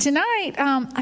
tonight,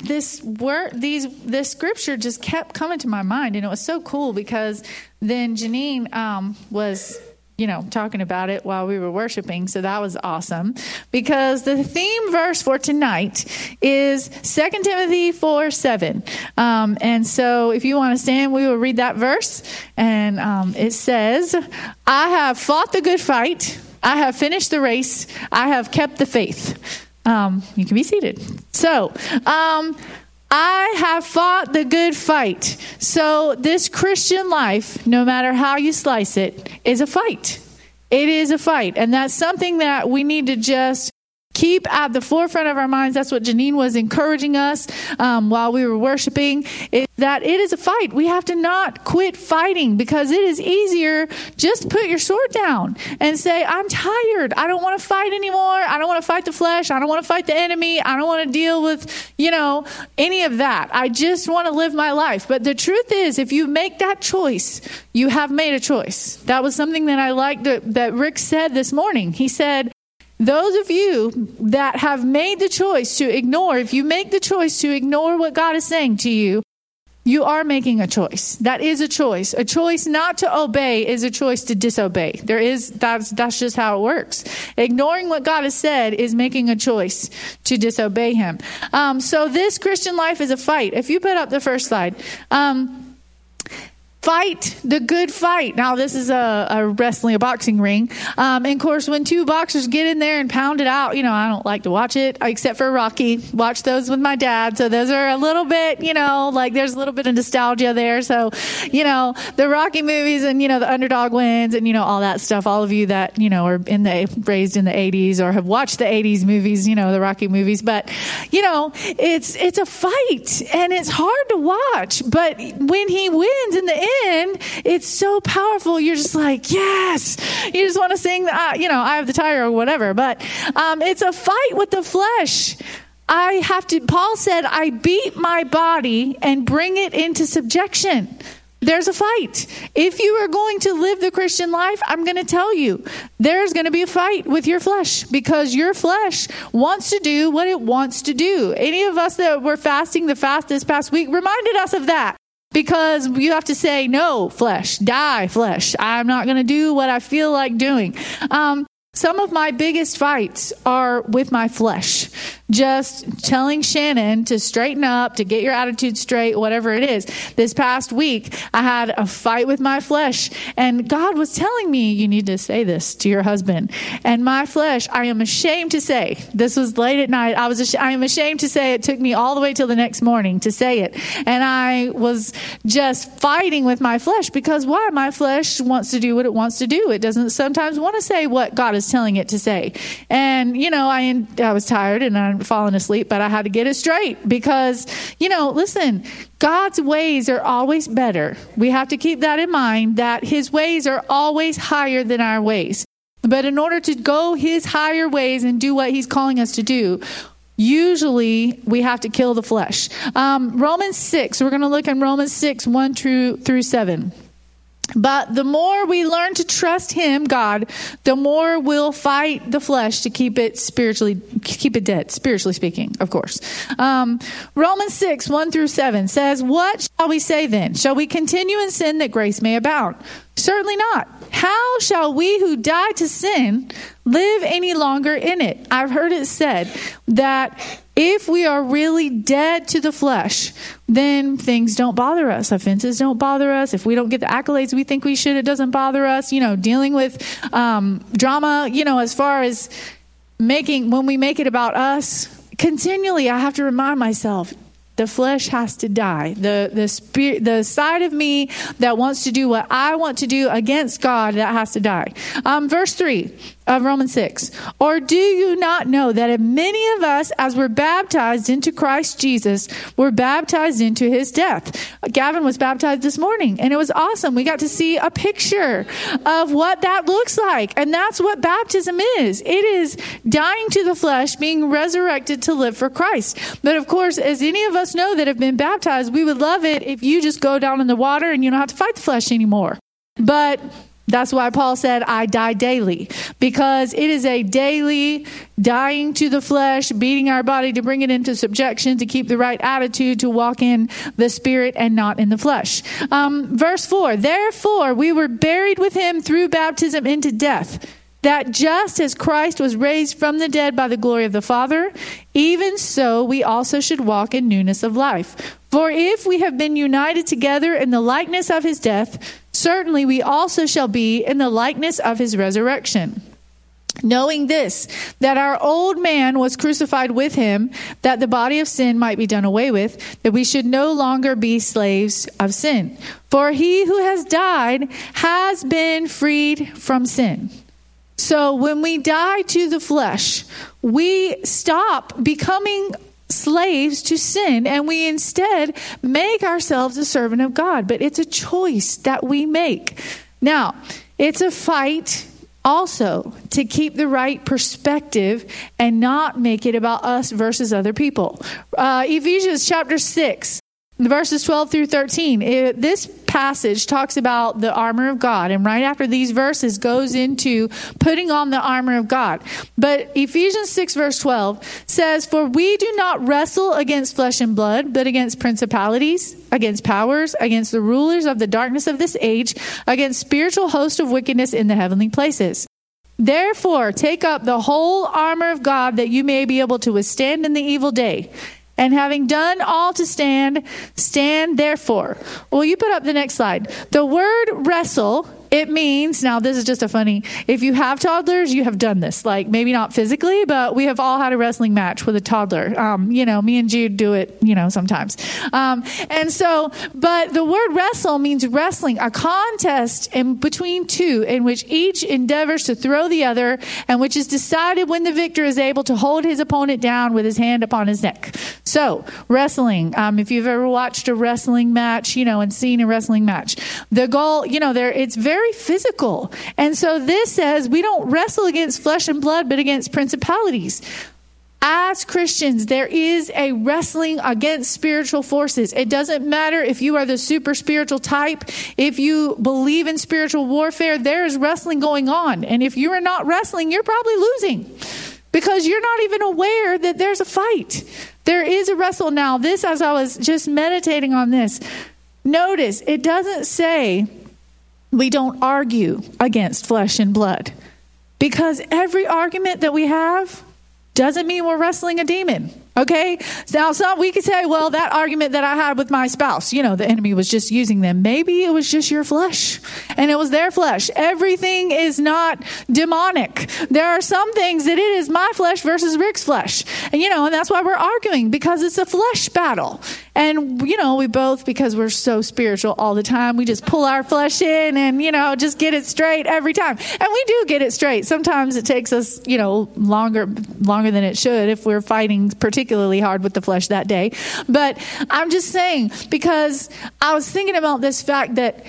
this scripture just kept coming to my mind, and it was so cool because then Janine was, talking about it while we were worshiping, so that was awesome. Because the theme verse for tonight is 2 Timothy 4:7, and so if you want to stand, we will read that verse, and it says, "I have fought the good fight, I have finished the race, I have kept the faith." You can be seated. So, I have fought the good fight. So this Christian life, no matter how you slice it, is a fight. It is a fight. And that's something that we need to just keep at the forefront of our minds. That's what Janine was encouraging us while we were worshiping, is that it is a fight. We have to not quit fighting, because it is easier just to put your sword down and say, I'm tired. I don't want to fight anymore. I don't want to fight the flesh. I don't want to fight the enemy. I don't want to deal with, any of that. I just want to live my life. But the truth is, if you make that choice, you have made a choice. That was something that I liked that Rick said this morning. He said, those of you that have made the choice to ignore, if you make the choice to ignore what God is saying to you, you are making a choice. That is a choice. A choice not to obey is a choice to disobey. That's just how it works. Ignoring what God has said is making a choice to disobey Him. So this Christian life is a fight. If you put up the first slide, fight the good fight. Now, this is a boxing ring. And of course, when two boxers get in there and pound it out, I don't like to watch it, except for Rocky. Watch those with my dad. So those are a little bit, there's a little bit of nostalgia there. So, the Rocky movies and, the underdog wins and, all that stuff. All of you that, are raised in the 80s or have watched the 80s movies, the Rocky movies. But, it's a fight and it's hard to watch. But when he wins in the end, it's so powerful. You're just like, yes. You just want to sing, Eye of the Tiger or whatever. But it's a fight with the flesh. Paul said, I beat my body and bring it into subjection. There's a fight. If you are going to live the Christian life, I'm going to tell you, there's going to be a fight with your flesh, because your flesh wants to do what it wants to do. Any of us that were fasting the fast this past week reminded us of that. Because you have to say, no, flesh, die, flesh. I'm not going to do what I feel like doing. Some of my biggest fights are with my flesh. Just telling Shannon to straighten up, to get your attitude straight, whatever it is. This past week, I had a fight with my flesh, and God was telling me, you need to say this to your husband. And my flesh, I am ashamed to say, this was late at night, I am ashamed to say it took me all the way till the next morning to say it. And I was just fighting with my flesh, because why? My flesh wants to do what it wants to do. It doesn't sometimes want to say what God is telling it to say. And, I was tired and I'm falling asleep, but I had to get it straight, because, listen, God's ways are always better. We have to keep that in mind, that His ways are always higher than our ways. But in order to go His higher ways and do what He's calling us to do, usually we have to kill the flesh. Romans 6, we're going to look in Romans 6, 1 through 7. But the more we learn to trust Him, God, the more we'll fight the flesh to keep it dead, spiritually speaking, of course. Romans 6, 1 through 7 says, what shall we say then? Shall we continue in sin that grace may abound? Certainly not. How shall we who died to sin live any longer in it? I've heard it said that if we are really dead to the flesh, then things don't bother us. Offenses don't bother us. If we don't get the accolades we think we should, it doesn't bother us. Dealing with drama, as far as when we make it about us, continually I have to remind myself, the flesh has to die. The spirit, the side of me that wants to do what I want to do against God, that has to die. Verse 3 of Romans 6. Or do you not know that many of us, as we're baptized into Christ Jesus, were baptized into His death? Gavin was baptized this morning, and it was awesome. We got to see a picture of what that looks like. And that's what baptism is. It is dying to the flesh, being resurrected to live for Christ. But of course, as any of us know that have been baptized, we would love it if you just go down in the water and you don't have to fight the flesh anymore. But That's why Paul said, I die daily, because it is a daily dying to the flesh, beating our body to bring it into subjection, to keep the right attitude, to walk in the Spirit and not in the flesh. Verse 4, therefore we were buried with him through baptism into death, that just as Christ was raised from the dead by the glory of the Father, even so we also should walk in newness of life. For if we have been united together in the likeness of his death, certainly we also shall be in the likeness of his resurrection. Knowing this, that our old man was crucified with him, that the body of sin might be done away with, that we should no longer be slaves of sin. For he who has died has been freed from sin. So when we die to the flesh, we stop becoming slaves to sin, and we instead make ourselves a servant of God. But it's a choice that we make. Now, it's a fight also to keep the right perspective and not make it about us versus other people. Ephesians chapter 6, verses 12 through 13. This passage talks about the armor of God, and right after these verses goes into putting on the armor of God. But Ephesians 6 verse 12 says, for we do not wrestle against flesh and blood, but against principalities, against powers, against the rulers of the darkness of this age, against spiritual hosts of wickedness in the heavenly places. Therefore, take up the whole armor of God, that you may be able to withstand in the evil day. And having done all to stand, stand therefore. Well, you put up the next slide. The word wrestle, it means, now this is just a funny, if you have toddlers, you have done this. Like, maybe not physically, but we have all had a wrestling match with a toddler. Me and Jude do it, sometimes. But the word wrestle means wrestling, a contest in between two in which each endeavors to throw the other, and which is decided when the victor is able to hold his opponent down with his hand upon his neck. So, wrestling, if you've ever watched a wrestling match, and seen a wrestling match, the goal, it's very physical. And so this says we don't wrestle against flesh and blood, but against principalities. As Christians, there is a wrestling against spiritual forces. It doesn't matter if you are the super spiritual type. If you believe in spiritual warfare, there is wrestling going on. And if you are not wrestling, you're probably losing, because you're not even aware that there's a fight. There is a wrestle. Now, this, as I was just meditating on this, notice it doesn't say we don't argue against flesh and blood, because every argument that we have doesn't mean we're wrestling a demon. Okay. Now, we could say, well, that argument that I had with my spouse, the enemy was just using them. Maybe it was just your flesh, and it was their flesh. Everything is not demonic. There are some things that it is my flesh versus Rick's flesh. And, and that's why we're arguing, because it's a flesh battle. And, we both, because we're so spiritual all the time, we just pull our flesh in and, just get it straight every time. And we do get it straight. Sometimes it takes us, longer than it should if we're fighting particularly hard with the flesh that day. But I'm just saying, because I was thinking about this fact that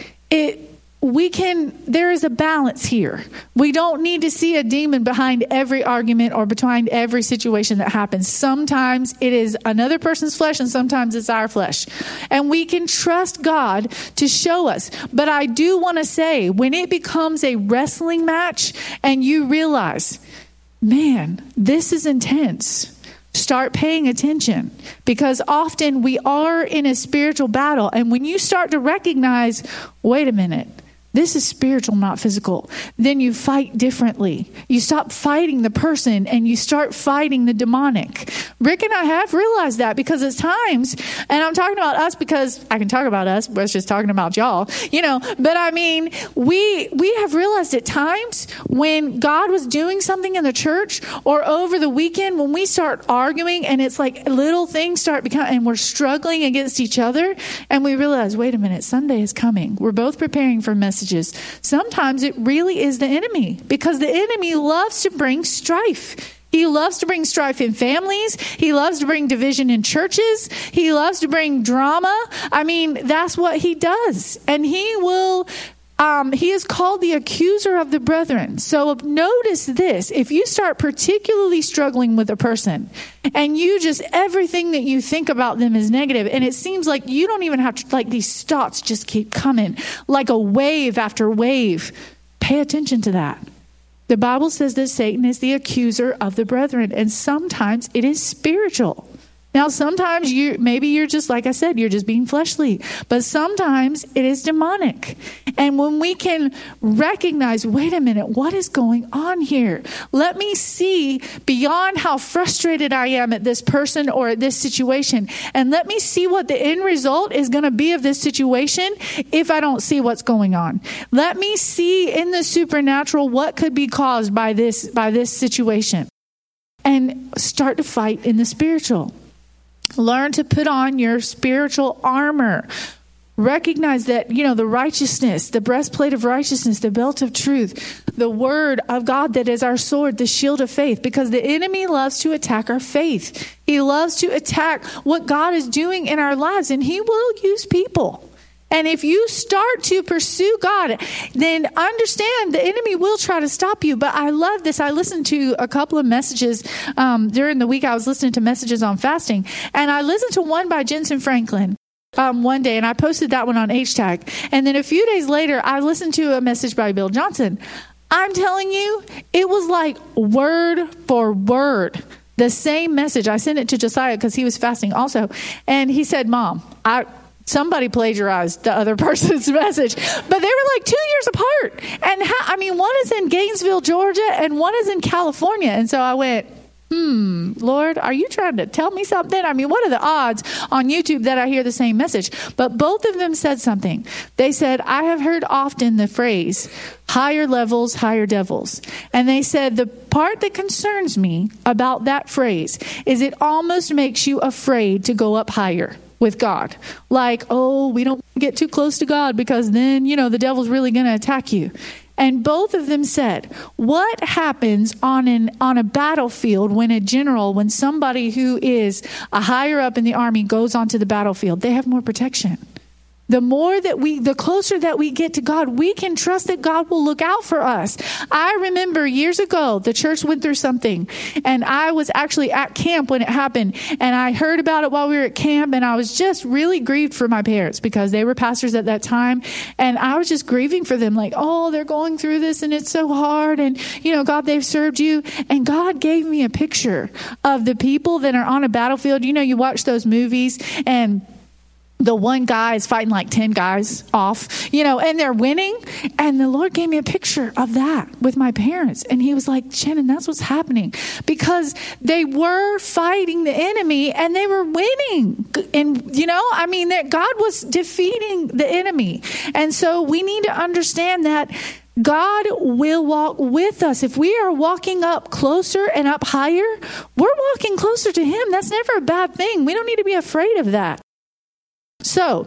there is a balance here. We don't need to see a demon behind every argument or behind every situation that happens. Sometimes it is another person's flesh, and sometimes it's our flesh. And we can trust God to show us. But I do want to say, when it becomes a wrestling match and you realize, man, this is intense, start paying attention, because often we are in a spiritual battle. And when you start to recognize, wait a minute, this is spiritual, not physical, then you fight differently. You stop fighting the person and you start fighting the demonic. Rick and I have realized that, because at times, and I'm talking about us because I can talk about us, but it's just talking about y'all, but I mean, we have realized at times when God was doing something in the church or over the weekend, when we start arguing and it's like little things start becoming, and we're struggling against each other, and we realize, wait a minute, Sunday is coming. We're both preparing for messages. Sometimes it really is the enemy, because the enemy loves to bring strife. He loves to bring strife in families. He loves to bring division in churches. He loves to bring drama. I mean, that's what he does. And he is called the accuser of the brethren. So notice this: if you start particularly struggling with a person and everything that you think about them is negative, and it seems like you don't even have to, these thoughts just keep coming like a wave after wave, Pay attention to that. The Bible says that Satan is the accuser of the brethren, and sometimes it is spiritual. Now, sometimes maybe you're just, like I said, you're just being fleshly, but sometimes it is demonic. And when we can recognize, wait a minute, what is going on here? Let me see beyond how frustrated I am at this person or at this situation, and let me see what the end result is going to be of this situation if I don't see what's going on. Let me see in the supernatural what could be caused by this situation, and start to fight in the spiritual. Learn to put on your spiritual armor. Recognize that, the righteousness, the breastplate of righteousness, the belt of truth, the word of God that is our sword, the shield of faith, because the enemy loves to attack our faith. He loves to attack what God is doing in our lives, and he will use people. And if you start to pursue God, then understand the enemy will try to stop you. But I love this. I listened to a couple of messages during the week. I was listening to messages on fasting, and I listened to one by Jensen Franklin one day, and I posted that one on H-Tag. And then a few days later, I listened to a message by Bill Johnson. I'm telling you, it was like word for word, the same message. I sent it to Josiah because he was fasting also. And he said, Mom, somebody plagiarized the other person's message, but they were like 2 years apart. And one is in Gainesville, Georgia, and one is in California. And so I went, Lord, are you trying to tell me something? What are the odds on YouTube that I hear the same message? But both of them said something. They said, I have heard often the phrase, higher levels, higher devils. And they said, the part that concerns me about that phrase is it almost makes you afraid to go up higher with God. Like, we don't get too close to God because then, the devil's really going to attack you. And both of them said, what happens on a battlefield when somebody who is a higher up in the army goes onto the battlefield? They have more protection. The closer that we get to God, we can trust that God will look out for us. I remember years ago, the church went through something, and I was actually at camp when it happened, and I heard about it while we were at camp, and I was just really grieved for my parents because they were pastors at that time, and I was just grieving for them, like, they're going through this, and it's so hard, and, God, they've served you, and God gave me a picture of the people that are on a battlefield. You watch those movies, and the one guy is fighting like 10 guys off, and they're winning. And the Lord gave me a picture of that with my parents. And he was like, Shannon, that's what's happening, because they were fighting the enemy and they were winning. And, that God was defeating the enemy. And so we need to understand that God will walk with us. If we are walking up closer and up higher, we're walking closer to him. That's never a bad thing. We don't need to be afraid of that. So,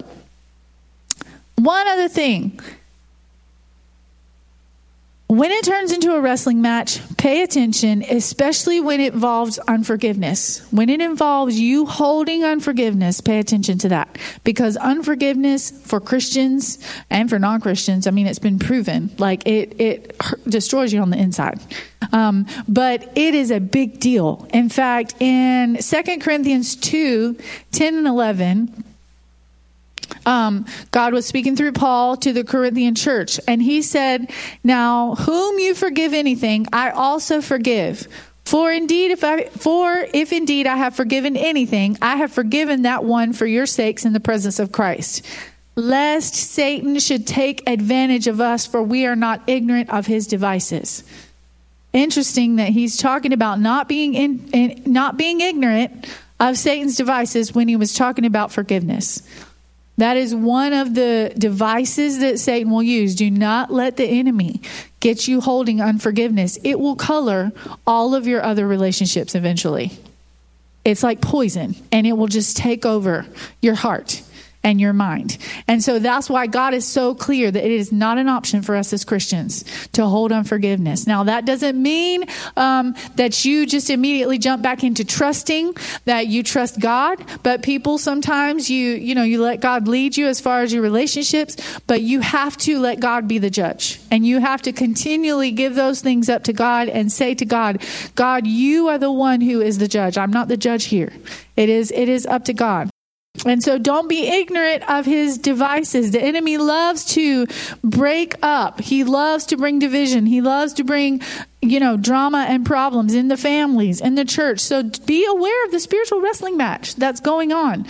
one other thing. When it turns into a wrestling match, pay attention, especially when it involves unforgiveness. When it involves you holding unforgiveness, pay attention to that. Because unforgiveness for Christians and for non-Christians, it's been proven, like it destroys you on the inside. But it is a big deal. In fact, in 2 Corinthians 2, 10 and 11, God was speaking through Paul to the Corinthian church, and he said, now, whom you forgive anything, I also forgive. For if indeed I have forgiven anything, I have forgiven that one for your sakes in the presence of Christ, lest Satan should take advantage of us, for we are not ignorant of his devices. Interesting that he's talking about not being ignorant of Satan's devices when he was talking about forgiveness. That is one of the devices that Satan will use. Do not let the enemy get you holding unforgiveness. It will color all of your other relationships eventually. It's like poison, and it will just take over your heart and your mind. And so that's why God is so clear that it is not an option for us as Christians to hold unforgiveness. Now, that doesn't mean that you just immediately jump back into trusting, that you trust God. But people, sometimes you let God lead you as far as your relationships, but you have to let God be the judge. And you have to continually give those things up to God and say to God, God, you are the one who is the judge. I'm not the judge here. It is up to God. And so don't be ignorant of his devices. The enemy loves to break up. He loves to bring division. He loves to bring, drama and problems in the families, in the church. So be aware of the spiritual wrestling match that's going on.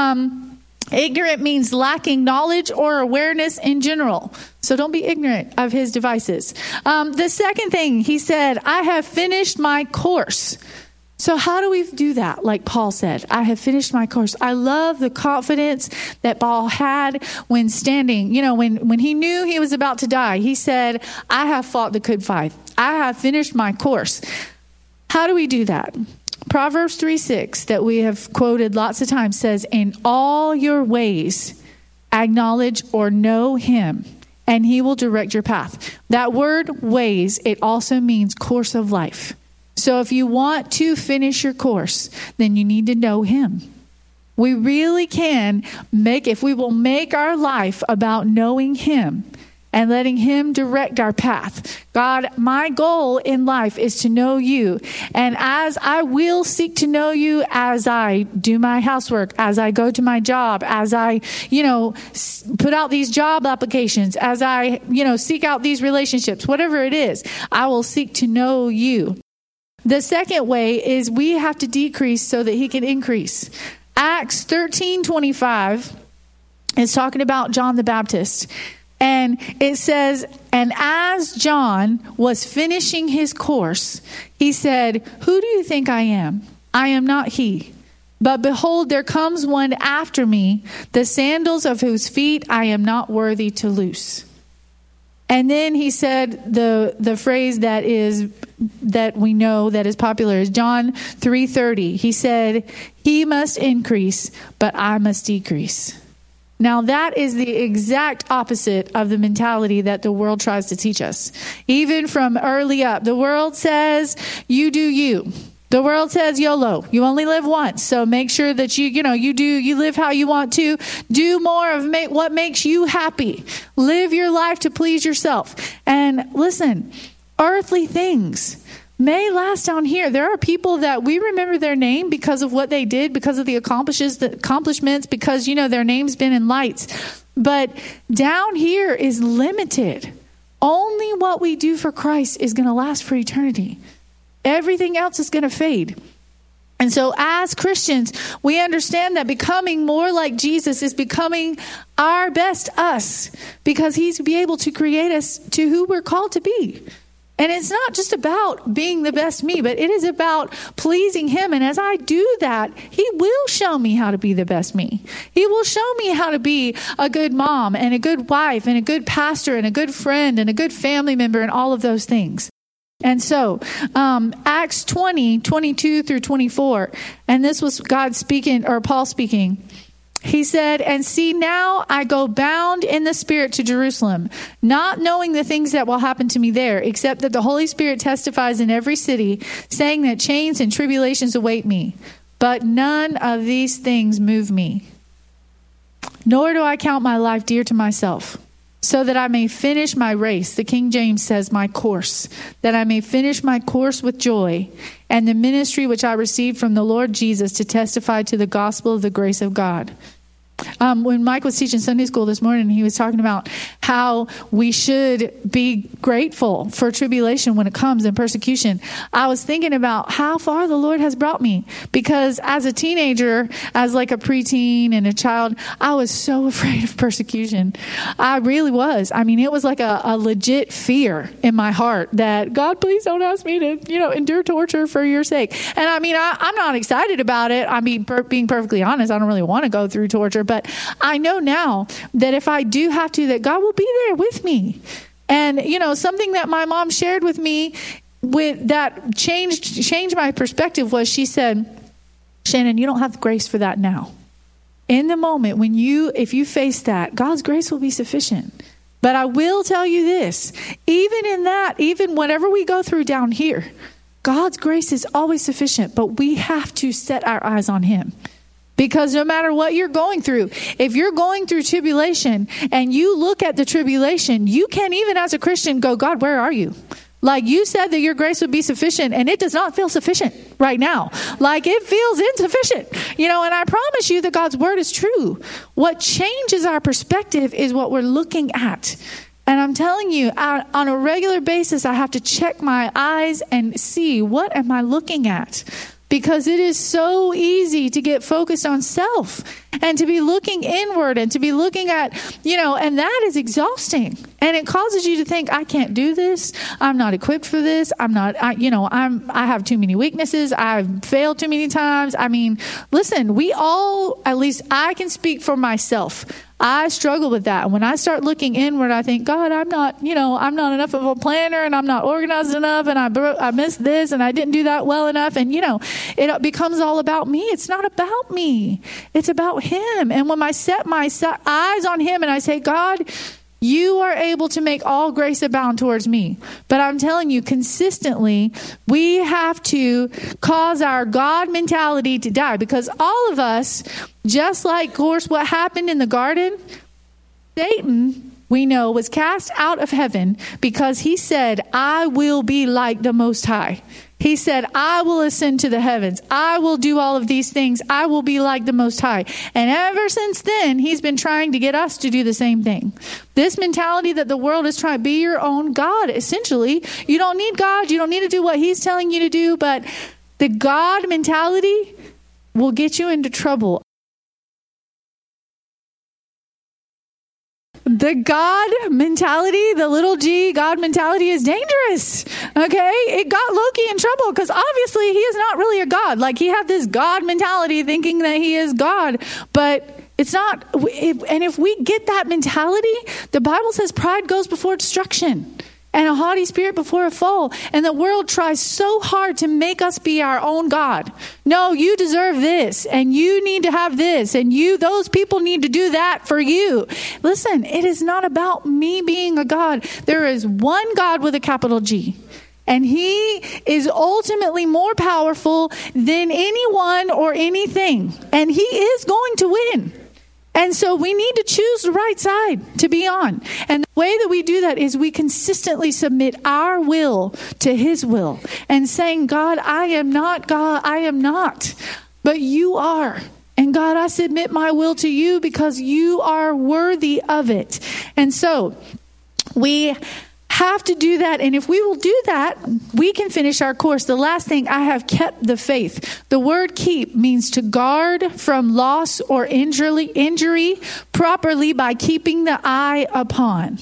Ignorant means lacking knowledge or awareness in general. So don't be ignorant of his devices. The second thing, he said, I have finished my course. So how do we do that? Like Paul said, I have finished my course. I love the confidence that Paul had when standing, when he knew he was about to die. He said, I have fought the good fight. I have finished my course. How do we do that? Proverbs 3:6 that we have quoted lots of times says, in all your ways, acknowledge or know him, and he will direct your path. That word ways, it also means course of life. So if you want to finish your course, then you need to know him. We really can if we will make our life about knowing him and letting him direct our path. God, my goal in life is to know you. And as I will seek to know you as I do my housework, as I go to my job, as I, put out these job applications, as I, seek out these relationships, whatever it is, I will seek to know you. The second way is we have to decrease so that he can increase. Acts 13:25 is talking about John the Baptist. And it says, and as John was finishing his course, he said, who do you think I am? I am not he. But behold, there comes one after me, the sandals of whose feet I am not worthy to loose. And then he said the phrase that we know that is popular is John 3:30. He said, he must increase, but I must decrease. Now that is the exact opposite of the mentality that the world tries to teach us. Even from early up, the world says, you do you. The world says YOLO. You only live once. So make sure that you live how you want to. Do more of what makes you happy. Live your life to please yourself. And listen, earthly things may last down here. There are people that we remember their name because of what they did, because of the accomplishments, because, their name's been in lights. But down here is limited. Only what we do for Christ is going to last for eternity. Everything else is going to fade. And so as Christians, we understand that becoming more like Jesus is becoming our best us, because he's be able to create us to who we're called to be. And it's not just about being the best me, but it is about pleasing him. And as I do that, he will show me how to be the best me. He will show me how to be a good mom and a good wife and a good pastor and a good friend and a good family member and all of those things. And so, Acts 20:22-24, and this was God speaking, or Paul speaking. He said, and see, now I go bound in the Spirit to Jerusalem, not knowing the things that will happen to me there, except that the Holy Spirit testifies in every city, saying that chains and tribulations await me. But none of these things move me, nor do I count my life dear to myself, so that I may finish my race. The King James says my course, that I may finish my course with joy, and the ministry which I received from the Lord Jesus to testify to the gospel of the grace of God. When Mike was teaching Sunday school this morning, he was talking about how we should be grateful for tribulation when it comes and persecution. I was thinking about how far the Lord has brought me, because as a teenager, as like a preteen and a child, I was so afraid of persecution. I really was. I mean, it was like a legit fear in my heart that, God, please don't ask me to, endure torture for your sake. And I mean, I'm not excited about it. I mean, being perfectly honest, I don't really want to go through torture. But I know now that if I do have to, that God will be there with me. And, something that my mom shared with me that changed my perspective was, she said, Shannon, you don't have the grace for that now. In the moment if you face that, God's grace will be sufficient. But I will tell you this, even whatever we go through down here, God's grace is always sufficient, but we have to set our eyes on him. Because no matter what you're going through, if you're going through tribulation and you look at the tribulation, you can, even as a Christian, go, God, where are you? Like, you said that your grace would be sufficient, and it does not feel sufficient right now. Like, it feels insufficient, and I promise you that God's word is true. What changes our perspective is what we're looking at. And I'm telling you, on a regular basis, I have to check my eyes and see, what am I looking at? Because it is so easy to get focused on self and to be looking inward and to be looking at, and that is exhausting. And it causes you to think, I can't do this. I'm not equipped for this. I have too many weaknesses. I've failed too many times. I mean, listen, we all, at least I can speak for myself. I struggle with that. When I start looking inward, I think, God, I'm not enough of a planner, and I'm not organized enough, and I missed this, and I didn't do that well enough. And, it becomes all about me. It's not about me. It's about him. And when I set my eyes on him and I say, God, you are able to make all grace abound towards me. But I'm telling you, consistently, we have to cause our God mentality to die, because all of us, just like, of course, what happened in the garden, Satan, we know, was cast out of heaven because he said, I will be like the Most High. He said, I will ascend to the heavens. I will do all of these things. I will be like the Most High. And ever since then, he's been trying to get us to do the same thing. This mentality that the world is trying to be your own God, essentially. You don't need God. You don't need to do what he's telling you to do. But the God mentality will get you into trouble. The God mentality, the little g God mentality, is dangerous. Okay? It got Loki in trouble because obviously he is not really a God. Like, he had this God mentality thinking that he is God, but it's not. And if we get that mentality, the Bible says pride goes before destruction and a haughty spirit before a fall. And the world tries so hard to make us be our own God. No, you deserve this, and you need to have this, and those people need to do that for you. Listen, it is not about me being a God. There is one God with a capital G. And he is ultimately more powerful than anyone or anything. And he is going to win. And so we need to choose the right side to be on. And the way that we do that is we consistently submit our will to his will and saying, God, I am not God. I am not, but you are. And God, I submit my will to you because you are worthy of it. And so we have to do that. And if we will do that, we can finish our course. The last thing, I have kept the faith. The word keep means to guard from loss or injury properly by keeping the eye upon.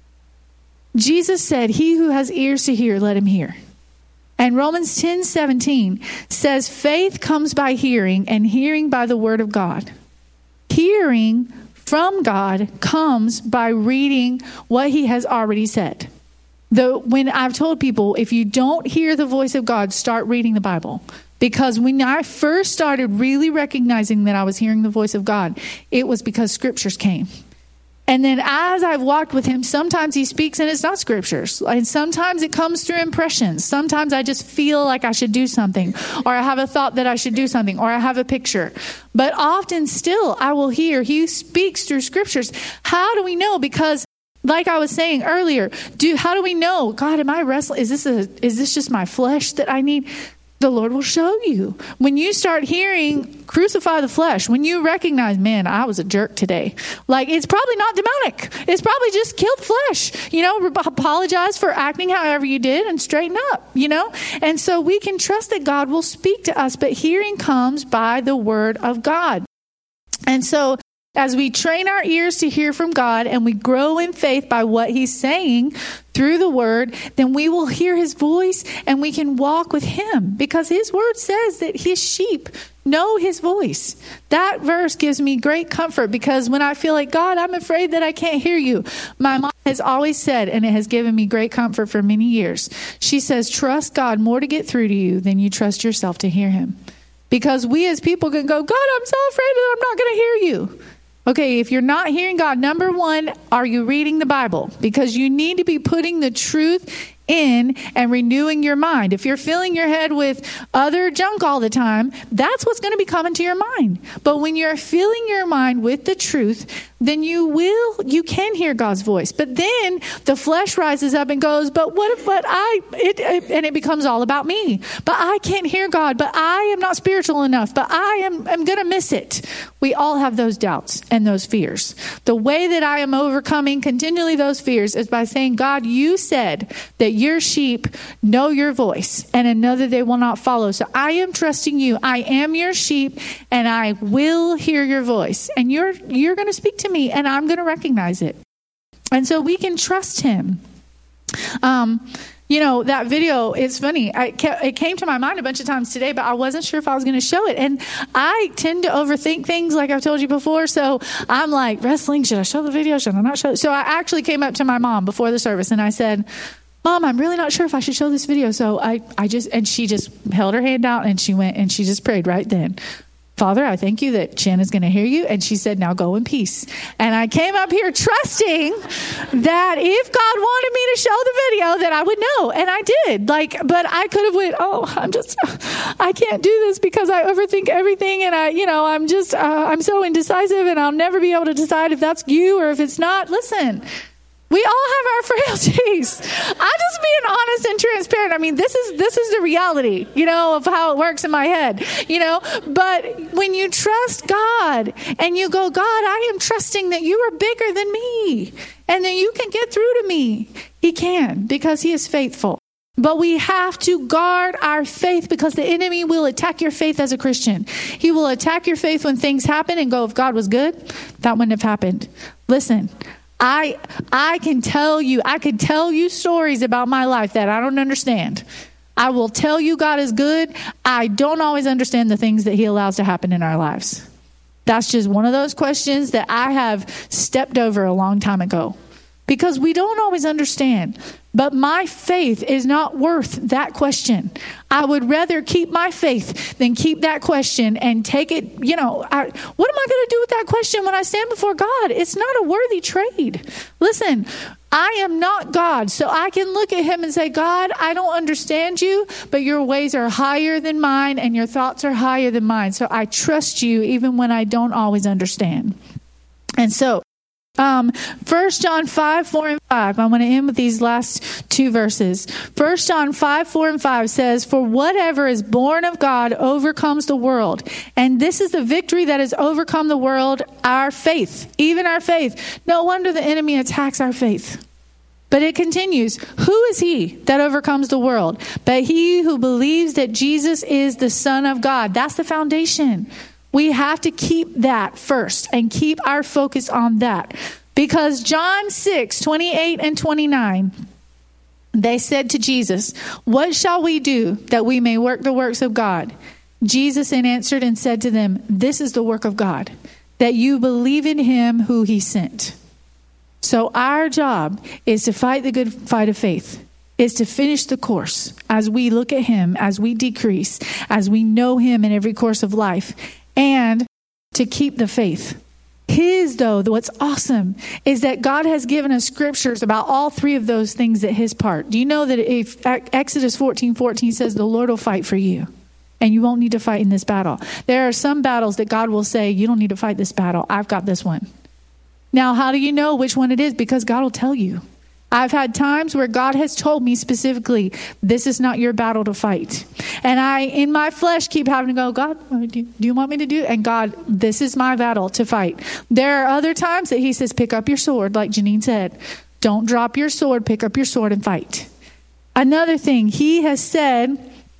Jesus said, he who has ears to hear, let him hear. And Romans 10:17 says, faith comes by hearing, and hearing by the word of God. Hearing from God comes by reading what he has already said. When I've told people, if you don't hear the voice of God, start reading the Bible. Because when I first started really recognizing that I was hearing the voice of God, it was because scriptures came. And then as I've walked with him, sometimes he speaks and it's not scriptures. And sometimes it comes through impressions. Sometimes I just feel like I should do something, or I have a thought that I should do something, or I have a picture. But often still I will hear he speaks through scriptures. How do we know? Because like I was saying earlier, how do we know? God, am I wrestling? Is this just my flesh that I need? The Lord will show you. When you start hearing, crucify the flesh, when you recognize, man, I was a jerk today. Like, it's probably not demonic. It's probably just killed flesh. Apologize for acting however you did and straighten up, And so we can trust that God will speak to us, but hearing comes by the word of God. And so as we train our ears to hear from God and we grow in faith by what he's saying through the word, then we will hear his voice and we can walk with him, because his word says that his sheep know his voice. That verse gives me great comfort, because when I feel like, God, I'm afraid that I can't hear you, my mom has always said, and it has given me great comfort for many years, she says, trust God more to get through to you than you trust yourself to hear him. Because we as people can go, God, I'm so afraid that I'm not going to hear you. Okay, if you're not hearing God, number one, are you reading the Bible? Because you need to be putting the truth in and renewing your mind. If you're filling your head with other junk all the time, that's what's going to be coming to your mind. But when you're filling your mind with the truth, then you can hear God's voice. But then the flesh rises up and goes, but and it becomes all about me. But I can't hear God, but I am not spiritual enough, but I'm going to miss it. We all have those doubts and those fears. The way that I am overcoming continually those fears is by saying, God, you said that your sheep know your voice and another they will not follow. So I am trusting you. I am your sheep and I will hear your voice. And you're going to speak to me and I'm going to recognize it. And so we can trust him. That video, it's funny. It came to my mind a bunch of times today, but I wasn't sure if I was going to show it. And I tend to overthink things like I've told you before. So I'm like, wrestling, should I show the video? Should I not show it? So I actually came up to my mom before the service and I said, Mom, I'm really not sure if I should show this video. So and she just held her hand out and she went and she just prayed right then. Father, I thank you that Shanna's going to hear you. And she said, now go in peace. And I came up here trusting that if God wanted me to show the video, that I would know. And I did. But I could have went, I can't do this because I overthink everything. And I'm so indecisive and I'll never be able to decide if that's you or if it's not. Listen. We all have our frailties. I'm just being honest and transparent. I mean, this is the reality, of how it works in my head, But when you trust God and you go, God, I am trusting that you are bigger than me and that you can get through to me. He can because he is faithful. But we have to guard our faith because the enemy will attack your faith as a Christian. He will attack your faith when things happen and go, if God was good, that wouldn't have happened. Listen. I could tell you stories about my life that I don't understand. I will tell you God is good. I don't always understand the things that he allows to happen in our lives. That's just one of those questions that I have stepped over a long time ago because we don't always understand. But my faith is not worth that question. I would rather keep my faith than keep that question and take it. What am I going to do with that question when I stand before God? It's not a worthy trade. Listen, I am not God, so I can look at him and say, God, I don't understand you, but your ways are higher than mine and your thoughts are higher than mine. So I trust you even when I don't always understand. And so 1 John 5, 4 and 5. I want to end with these last two verses. 1 John 5, 4 and 5 says, for whatever is born of God overcomes the world. And this is the victory that has overcome the world, our faith, even our faith. No wonder the enemy attacks our faith. But it continues, who is he that overcomes the world? But he who believes that Jesus is the Son of God. That's the foundation. We have to keep that first and keep our focus on that. Because John 6, 28 and 29, they said to Jesus, what shall we do that we may work the works of God? Jesus answered and said to them, this is the work of God, that you believe in him who he sent. So our job is to fight the good fight of faith, is to finish the course as we look at him, as we decrease, as we know him in every course of life. And to keep the faith. What's awesome is that God has given us scriptures about all three of those things at his part. Do you know that if Exodus 14:14 says the Lord will fight for you and you won't need to fight in this battle? There are some battles that God will say, you don't need to fight this battle. I've got this one. Now, how do you know which one it is? Because God will tell you. I've had times where God has told me specifically, this is not your battle to fight. And I, in my flesh, keep having to go, God, do you want me to do? And God, this is my battle to fight. There are other times that he says, pick up your sword, like Janine said. Don't drop your sword, pick up your sword and fight. Another thing, he has said,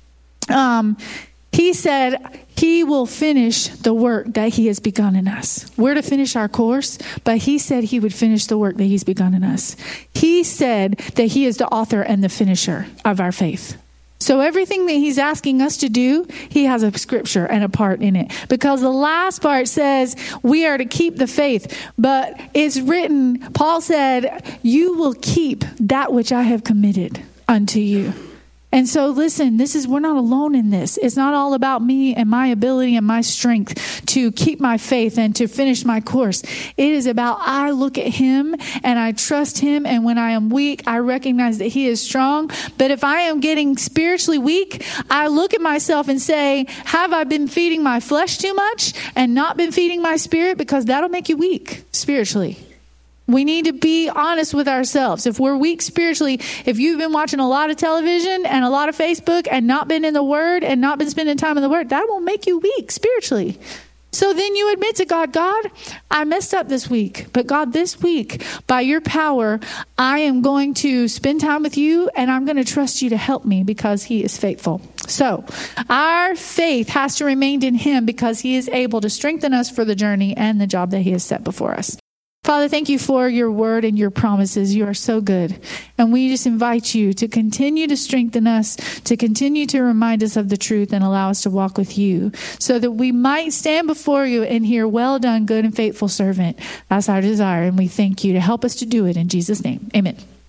he will finish the work that he has begun in us. We're to finish our course, but he said he would finish the work that he's begun in us. He said that he is the author and the finisher of our faith. So everything that he's asking us to do, he has a scripture and a part in it. Because the last part says we are to keep the faith. But it's written, Paul said, you will keep that which I have committed unto you. And so listen, we're not alone in this. It's not all about me and my ability and my strength to keep my faith and to finish my course. It is about I look at him and I trust him. And when I am weak, I recognize that he is strong. But if I am getting spiritually weak, I look at myself and say, have I been feeding my flesh too much and not been feeding my spirit? Because that'll make you weak spiritually. We need to be honest with ourselves. If we're weak spiritually, if you've been watching a lot of television and a lot of Facebook and not been in the Word and not been spending time in the Word, that will make you weak spiritually. So then you admit to God, I messed up this week. But God, this week, by your power, I am going to spend time with you and I'm going to trust you to help me because he is faithful. So our faith has to remain in him because he is able to strengthen us for the journey and the job that he has set before us. Father, thank you for your word and your promises. You are so good. And we just invite you to continue to strengthen us, to continue to remind us of the truth and allow us to walk with you so that we might stand before you and hear, well done, good and faithful servant. That's our desire. And we thank you to help us to do it in Jesus' name. Amen.